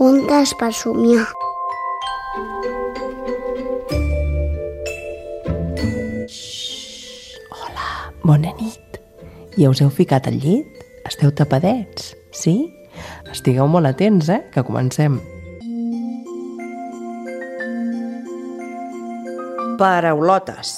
Contes per somiar. Hola, bona nit. Ja us heu ficat al llit? Esteu tapadets, sí? Estigueu molt atents, que comencem. Paraulotes.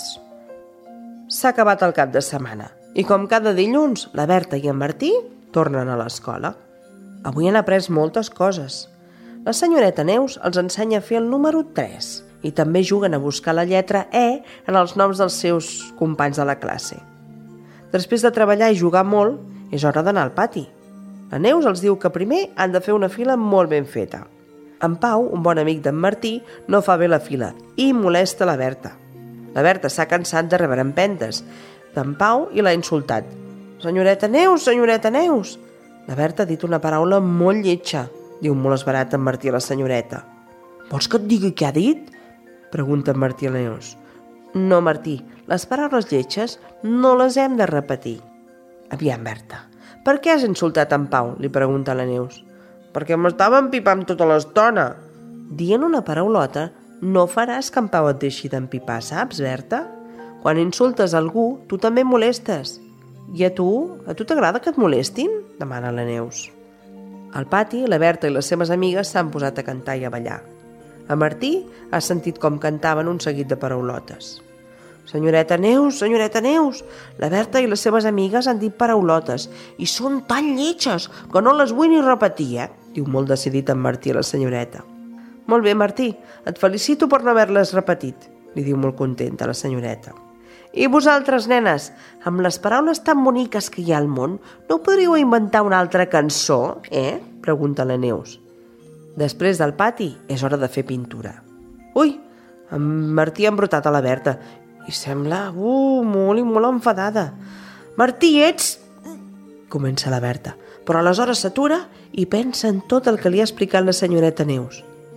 S'ha acabat el cap de setmana i com cada dilluns, la Berta i en Martí tornen a l'escola. Avui han après moltes coses. La senyoreta Neus els ensenya a fer el número 3 i també juguen a buscar la lletra E en els noms dels seus companys de la classe. Després de treballar i jugar molt, és hora d'anar al pati. La Neus els diu que primer han de fer una fila molt ben feta. En Pau, un bon amic d'en Martí, no fa bé la fila i molesta la Berta. La Berta s'ha cansat de rebre empentes d'en Pau i l'ha insultat. Senyoreta Neus, senyoreta Neus! La Berta ha dit una paraula molt lletja, diu molt esverat en Martí a la senyoreta. Vols que et digui què ha dit? Pregunta en Martí a la Neus. No, Martí, les paraules lletges no les hem de repetir. Aviam, Berta, per què has insultat en Pau? Li pregunta la Neus. Perquè m'estava empipant tota l'estona. Dient una paraulota no faràs que en Pau et deixi d'empipar, saps, Berta? Quan insultes algú, tu també molestes. I a tu t'agrada que et molestin? Demana la Neus. Al pati, la Berta i les seves amigues s'han posat a cantar i a ballar. A Martí ha sentit com cantaven un seguit de paraulotes. Senyoreta Neus, la Berta i les seves amigues han dit paraulotes i són tan lletges que no les vull ni repetir, diu molt decidit en Martí a la senyoreta. Molt bé, Martí, et felicito per no haver-les repetit, li diu molt contenta la senyoreta. I vosaltres, nenes, amb les paraules tan boniques que hi ha al món, no podríeu inventar una altra cançó, pregunta la Neus. Després del pati és hora de fer pintura. Ui, en Martí ha embrutat a la Berta i sembla molt enfadada. Martí, ets... Comença la Berta, però aleshores s'atura i pensa en tot el que li ha explicat la senyoreta Neus.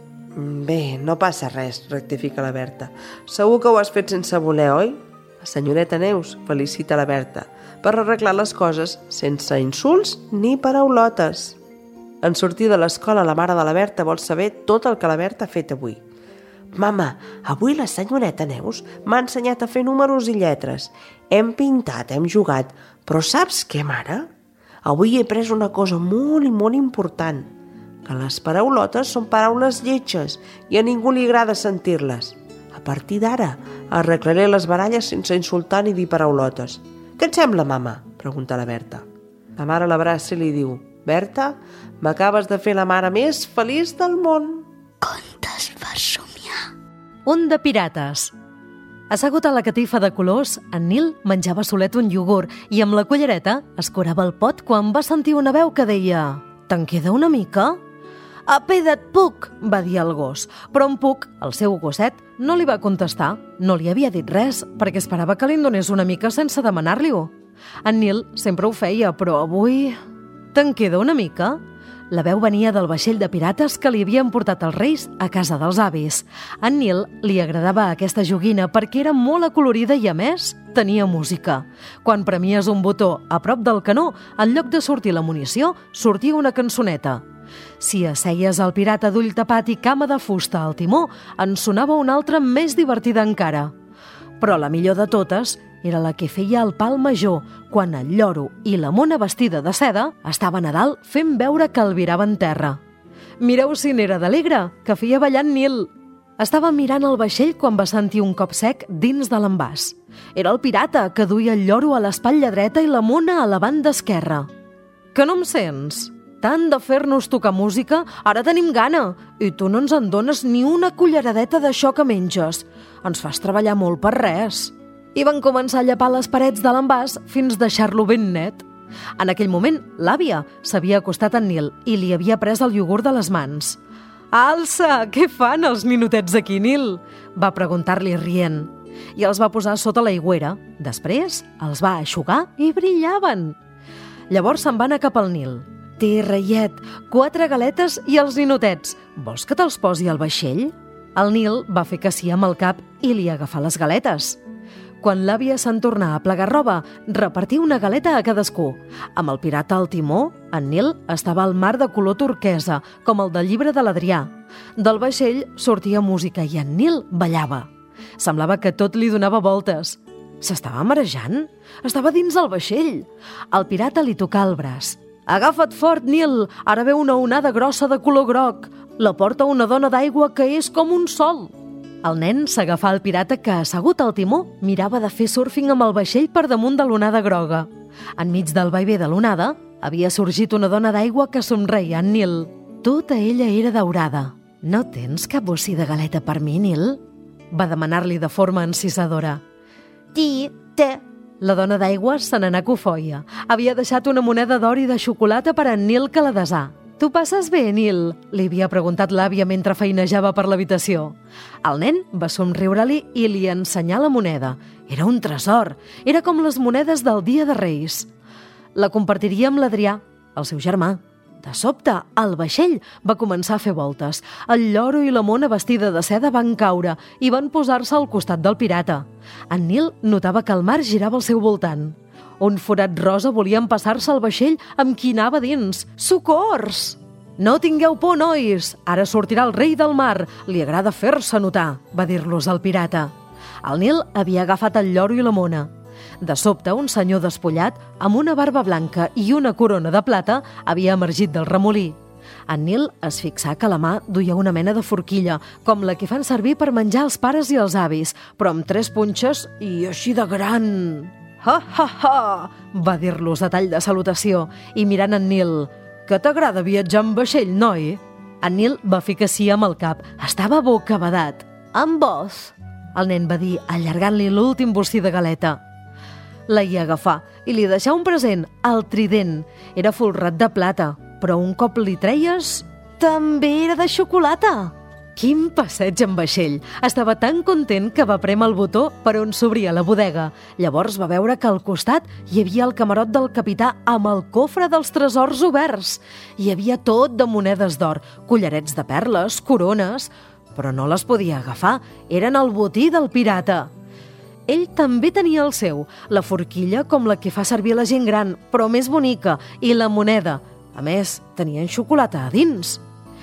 Bé, no passa res, rectifica la Berta. Segur que ho has fet sense voler, oi? La senyoreta Neus felicita la Berta per arreglar les coses sense insults ni paraulotes. En sortir de l'escola, la mare de la Berta vol saber tot el que la Berta ha fet avui. Mama, avui la senyoreta Neus m'ha ensenyat a fer números i lletres. Hem pintat, hem jugat, però saps què, mare? Avui he après una cosa molt important, que les paraulotes són paraules lletges i a ningú li agrada sentir-les. A partir d'ara, arreglaré les baralles sense insultar ni dir paraulotes. Què et sembla, mama? Pregunta la Berta. La mare l'abraça i li diu: Berta, m'acabes de fer la mare més feliç del món. Contes per somiar. Un de pirates. Assegut a la catifa de colors, en Nil menjava solet un iogurt i amb la cullereta escurava el pot quan va sentir una veu que deia: «Te'n queda una mica?» «Apeda't, Puc», va dir el gos, però en Puc, el seu gosset, no li va contestar. No li havia dit res, perquè esperava que li en donés una mica sense demanar-li-ho. En Nil sempre ho feia, però avui... «Te'n queda una mica?» La veu venia del vaixell de pirates que li havien portat els reis a casa dels avis. A en Nil li agradava aquesta joguina perquè era molt acolorida i, a més, tenia música. Quan premies un botó a prop del canó, en lloc de sortir la munició, sortia una cançoneta. Si asseies el pirata d'ull tapat i cama de fusta al timó, en sonava una altra més divertida encara. Però la millor de totes era la que feia el pal major, quan el lloro i la mona vestida de seda estaven a dalt fent veure que el viraven terra. Mireu si n'era d'alegre, que feia ballar en Nil. Estava mirant el vaixell quan va sentir un cop sec dins de l'envàs. Era el pirata, que duia el lloro a l'espatlla dreta i la mona a la banda esquerra. «Que no em sents? Tant de fer-nos tocar música, ara tenim gana, i tu no ens en dones ni una culleradeta d'això que menges. Ens fas treballar molt per res». I van començar a llepar les parets de l'envàs fins deixar-lo ben net. En aquell moment, l'àvia s'havia acostat a en Nil i li havia pres el iogurt de les mans. «Alça, què fan els ninotets aquí, Nil?», va preguntar-li rient. I els va posar sota l'aigüera. Després els va eixugar i brillaven. Llavors se'n va anar cap al Nil. «Té, reiet, 4 galetes i els ninotets. Vols que te'ls posi al vaixell?» El Nil va fer que sí amb el cap i li agafà les galetes. Quan l'àvia se'n tornà a plegar roba, repartí una galeta a cadascú. Amb el pirata al timó, En Nil estava al mar de color turquesa, com el del llibre de l'Adrià. Del vaixell sortia música i en Nil ballava. Semblava que tot li donava voltes. S'estava marejant? Estava dins el vaixell. El pirata li tocà el braç. «Agafa't fort, Nil! Ara ve una onada grossa de color groc. La porta una dona d'aigua que és com un sol». El nen s'agafà al pirata que, assegut al timó, mirava de fer surfing amb el vaixell per damunt de l'onada groga. Enmig del vaivé de l'onada, havia sorgit una dona d'aigua que somreia en Nil. Tota ella era daurada. «No tens cap bocí de galeta per mi, Nil?», va demanar-li de forma encisadora. «Té». La dona d'aigua se n'anà cofoia. Havia deixat una moneda d'or i de xocolata per a en Nil que la desà. «Tu passes bé, Nil?», li havia preguntat l'àvia mentre feinejava per l'habitació. El nen va somriure-li i li ensenyà la moneda. Era un tresor. Era com les monedes del Dia de Reis. La compartiria amb l'Adrià, el seu germà. De sobte, el vaixell va començar a fer voltes. El lloro i la mona vestida de seda van caure i van posar-se al costat del pirata. En Nil notava que el mar girava al seu voltant. Un forat rosa volia empassar-se al vaixell amb qui anava dins. Socors! «No tingueu por, nois! Ara sortirà el rei del mar. Li agrada fer-se notar», va dir-los el pirata. El Nil havia agafat el lloro i la mona. De sobte, un senyor despullat, amb una barba blanca i una corona de plata, havia emergit del remolí. En Nil es fixà que la mà duia una mena de forquilla, com la que fan servir per menjar els pares i els avis, però amb 3 punxes i així de gran. «Ha, ha, ha!», va dir-los a tall de salutació, i mirant en Nil, «Que t'agrada viatjar amb vaixell, noi?». En Nil va fer que sí amb el cap. Estava bocabadat. «Amb vos», el nen va dir, allargant-li l'últim bocí de galeta. La hi agafà i li deixà un present, el trident. Era folrat de plata, però un cop li treies, també era de xocolata. Quin passeig en vaixell! Estava tan content que va prémer el botó per on s'obria la bodega. Llavors va veure que al costat hi havia el camarot del capità amb el cofre dels tresors oberts. Hi havia tot de monedes d'or, collarets de perles, corones, però no les podia agafar. Eren el botí del pirata. Ell també tenia el seu, la forquilla com la que fa servir la gent gran, però més bonica, i la moneda. A més, tenien xocolata a dins.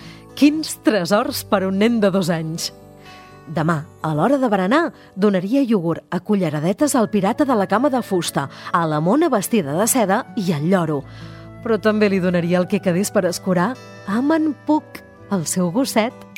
Quins tresors per un nen de 2 anys! Demà, a l'hora de berenar, donaria iogurt a culleradetes al pirata de la cama de fusta, a la mona vestida de seda i al lloro. Però també li donaria el que quedés per escurar amb en Puc, el seu gosset.